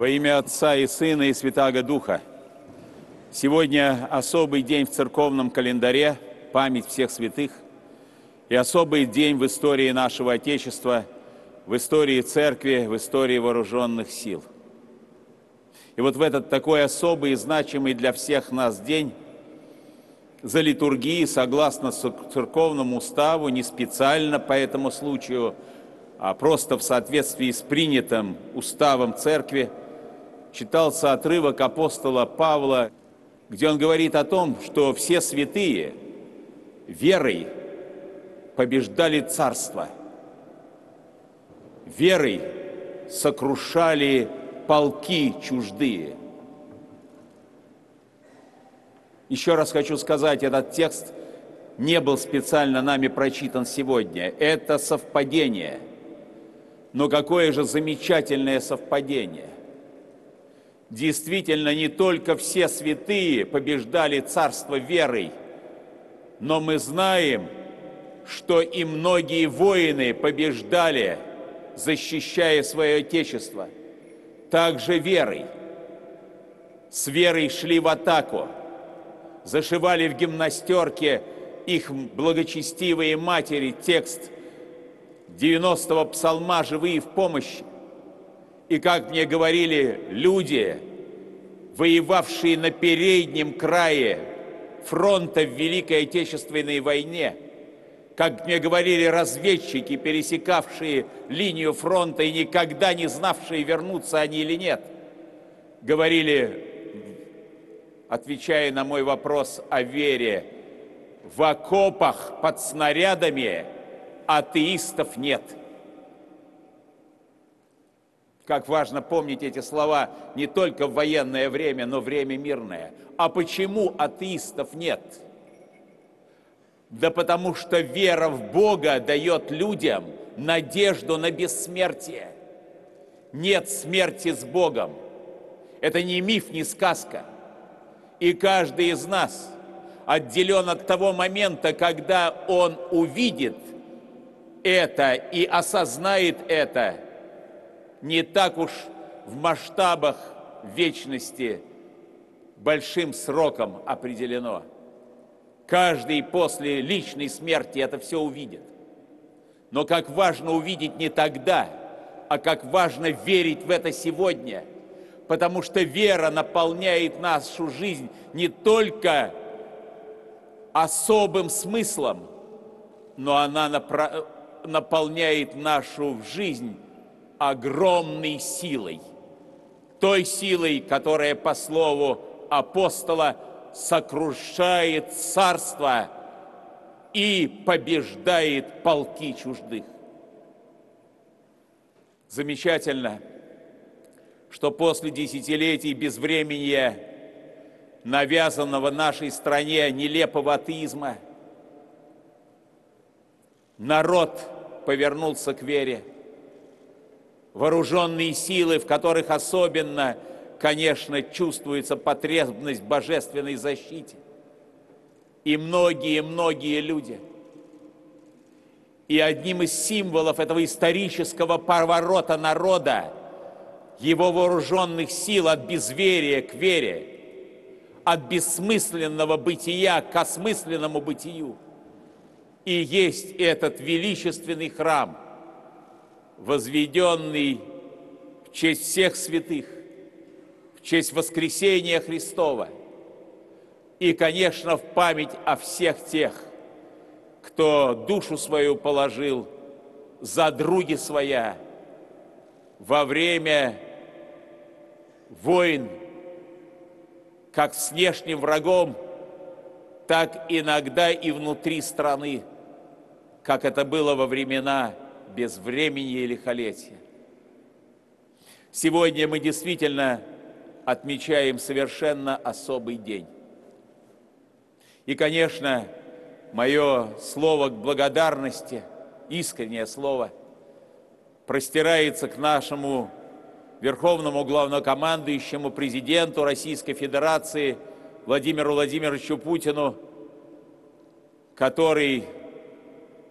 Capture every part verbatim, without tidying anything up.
Во имя Отца и Сына и Святаго Духа. Сегодня особый день в церковном календаре, память всех святых, и особый день в истории нашего Отечества, в истории Церкви, в истории вооруженных сил. И вот в этот такой особый и значимый для всех нас день за литургией, согласно церковному уставу, не специально по этому случаю, а просто в соответствии с принятым уставом Церкви, читался отрывок апостола Павла, где он говорит о том, что все святые верой побеждали царство, верой сокрушали полки чуждые. Еще раз хочу сказать, этот текст не был специально нами прочитан сегодня. Это совпадение. Но какое же замечательное совпадение! Действительно, не только все святые побеждали царство верой, но мы знаем, что и многие воины побеждали, защищая свое Отечество, также верой. С верой шли в атаку, зашивали в гимнастерке их благочестивые матери текст девяностого псалма «Живые в помощи». И, как мне говорили люди, воевавшие на переднем крае фронта в Великой Отечественной войне, как мне говорили разведчики, пересекавшие линию фронта и никогда не знавшие, вернутся они или нет, говорили, отвечая на мой вопрос о вере: в окопах под снарядами атеистов нет. Как важно помнить эти слова не только в военное время, но время мирное. А почему атеистов нет? Да потому что вера в Бога дает людям надежду на бессмертие. Нет смерти с Богом. Это не миф, не сказка. И каждый из нас отделен от того момента, когда он увидит это и осознает это, не так уж в масштабах вечности большим сроком определено. Каждый после личной смерти это все увидит. Но как важно увидеть не тогда, а как важно верить в это сегодня, потому что вера наполняет нашу жизнь не только особым смыслом, но она напра- наполняет нашу жизнь огромной силой, той силой, которая, по слову апостола, сокрушает царство и побеждает полки чуждых. Замечательно, что после десятилетий безвременья, навязанного нашей стране нелепого атеизма, народ повернулся к вере. Вооруженные силы, в которых особенно, конечно, чувствуется потребность в божественной защите. И многие-многие люди. И одним из символов этого исторического поворота народа, его вооруженных сил от безверия к вере, от бессмысленного бытия к осмысленному бытию, и есть этот величественный храм, возведенный в честь всех святых, в честь воскресения Христова и, конечно, в память о всех тех, кто душу свою положил за други своя во время войн, как с внешним врагом, так иногда и внутри страны, как это было во времена безвременья и лихолетия. Сегодня мы действительно отмечаем совершенно особый день. И, конечно, мое слово к благодарности, искреннее слово, простирается к нашему верховному главнокомандующему президенту Российской Федерации Владимиру Владимировичу Путину, который,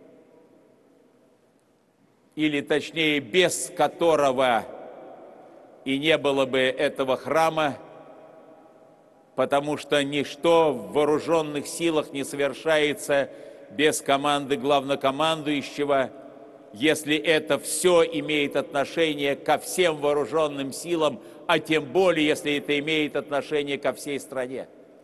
или точнее без которого и не было бы этого храма, потому что ничто в вооруженных силах не совершается без команды главнокомандующего, если это все имеет отношение ко всем вооруженным силам, а тем более, если это имеет отношение ко всей стране.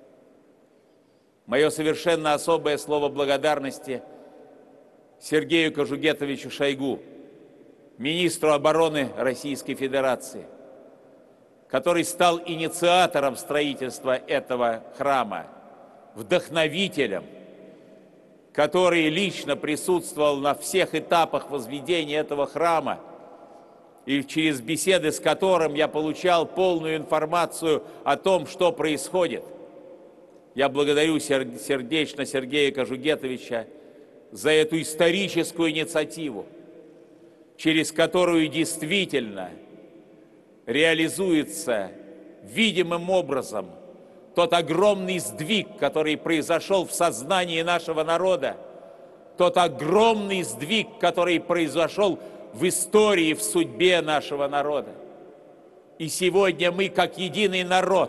Мое совершенно особое слово благодарности Сергею Кожугетовичу Шойгу, министру обороны Российской Федерации, который стал инициатором строительства этого храма, вдохновителем, который лично присутствовал на всех этапах возведения этого храма, и через беседы с которым я получал полную информацию о том, что происходит. Я благодарю сердечно Сергея Кожугетовича за эту историческую инициативу, через которую действительно реализуется видимым образом тот огромный сдвиг, который произошел в сознании нашего народа, тот огромный сдвиг, который произошел в истории, в судьбе нашего народа. И сегодня мы, как единый народ,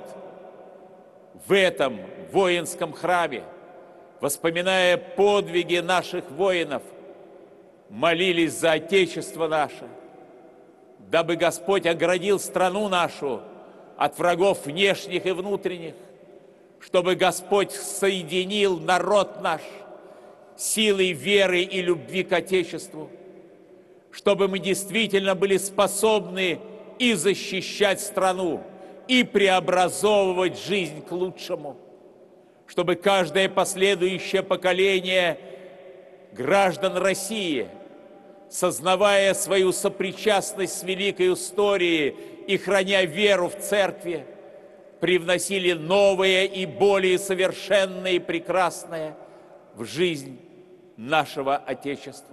в этом воинском храме, вспоминая подвиги наших воинов, молились за Отечество наше, дабы Господь оградил страну нашу от врагов внешних и внутренних, чтобы Господь соединил народ наш силой веры и любви к Отечеству, чтобы мы действительно были способны и защищать страну, и преобразовывать жизнь к лучшему, чтобы каждое последующее поколение граждан России, сознавая свою сопричастность с великой историей и храня веру в церкви, привносили новое и более совершенное и прекрасное в жизнь нашего Отечества.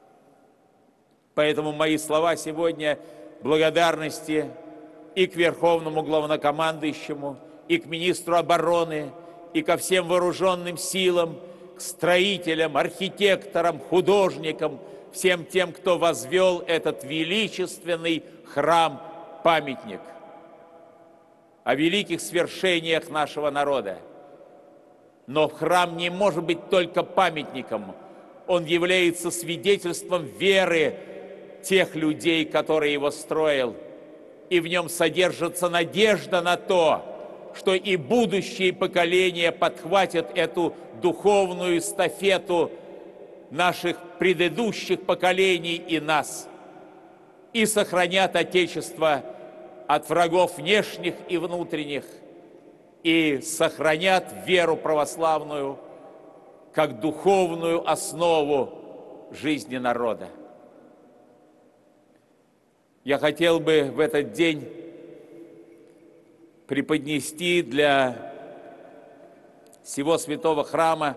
Поэтому мои слова сегодня благодарности и к Верховному Главнокомандующему, и к министру обороны, и ко всем вооруженным силам, к строителям, архитекторам, художникам, всем тем, кто возвел этот величественный храм-памятник о великих свершениях нашего народа. Но храм не может быть только памятником, он является свидетельством веры тех людей, которые его строил, и в нем содержится надежда на то, что и будущие поколения подхватят эту духовную эстафету наших предыдущих поколений и нас, и сохранят Отечество от врагов внешних и внутренних, и сохранят веру православную как духовную основу жизни народа. Я хотел бы в этот день преподнести для всего святого храма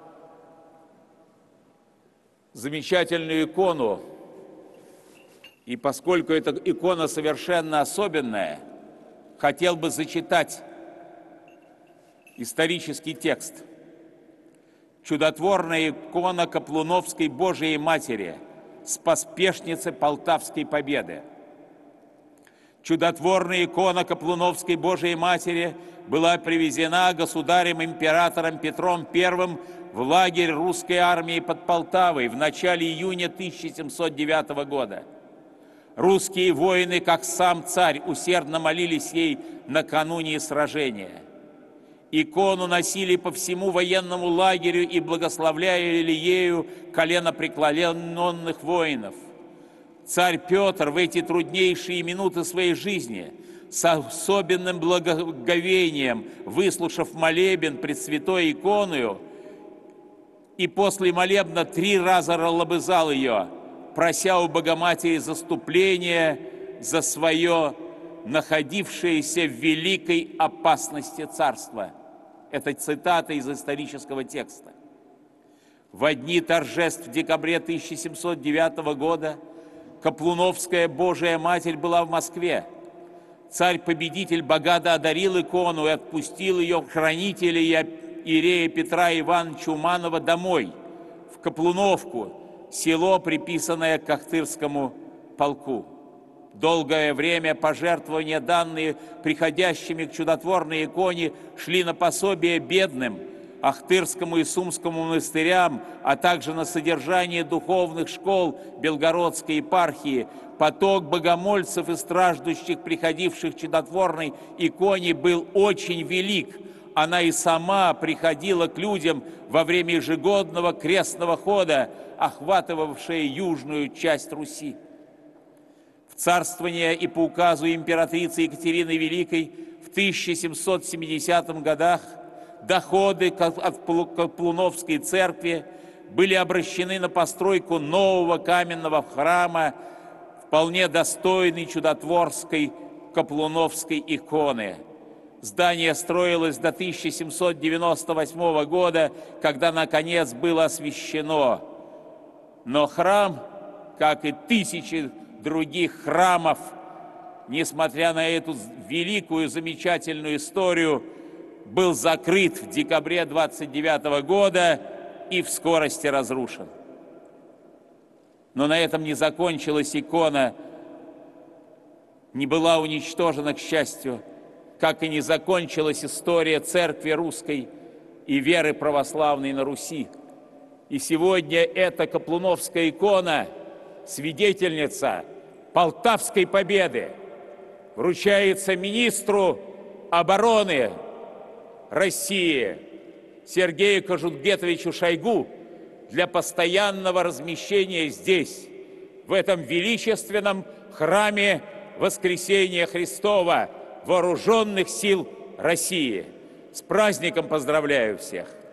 замечательную икону. И поскольку эта икона совершенно особенная, хотел бы зачитать исторический текст. Чудотворная икона Каплуновской Божией Матери, спаспешницы Полтавской победы. Чудотворная икона Каплуновской Божией Матери была привезена государем-императором Петром Первым в лагерь русской армии под Полтавой в начале июня тысяча семьсот девятого года. Русские воины, как сам царь, усердно молились ей накануне сражения. Икону носили по всему военному лагерю и благословляли ею коленопреклоненных воинов. Царь Петр в эти труднейшие минуты своей жизни с особенным благоговением, выслушав молебен пред святой иконою, и после молебна три раза лобызал ее, прося у Богоматери заступления за свое находившееся в великой опасности царство. Это цитата из исторического текста. В дни торжеств в декабре тысяча семьсот девятого года Каплуновская Божия Матерь была в Москве. Царь-победитель богато одарил икону и отпустил ее хранителя иерея Петра Ивановича Уманова домой, в Каплуновку, село, приписанное к Ахтырскому полку. Долгое время пожертвования, данные приходящими к чудотворной иконе, шли на пособие бедным, Ахтырскому и Сумскому монастырям, а также на содержание духовных школ Белгородской епархии. Поток богомольцев и страждущих, приходивших к чудотворной иконе, был очень велик. Она и сама приходила к людям во время ежегодного крестного хода, охватывавшего южную часть Руси. В царствование и по указу императрицы Екатерины Великой в тысяча семьсот семидесятых годах доходы от Каплуновской церкви были обращены на постройку нового каменного храма, вполне достойной чудотворской Каплуновской иконы. Здание строилось до тысяча семьсот девяносто восьмого года, когда, наконец, было освящено. Но храм, как и тысячи других храмов, несмотря на эту великую, замечательную историю, был закрыт в декабре двадцать девятого года и в скорости разрушен. Но на этом не закончилась икона, не была уничтожена, к счастью, как и не закончилась история церкви русской и веры православной на Руси. И сегодня эта Каплуновская икона, свидетельница Полтавской победы, вручается министру обороны России Сергею Кожугетовичу Шойгу для постоянного размещения здесь, в этом величественном храме Воскресения Христова Вооруженных сил России. С праздником поздравляю всех!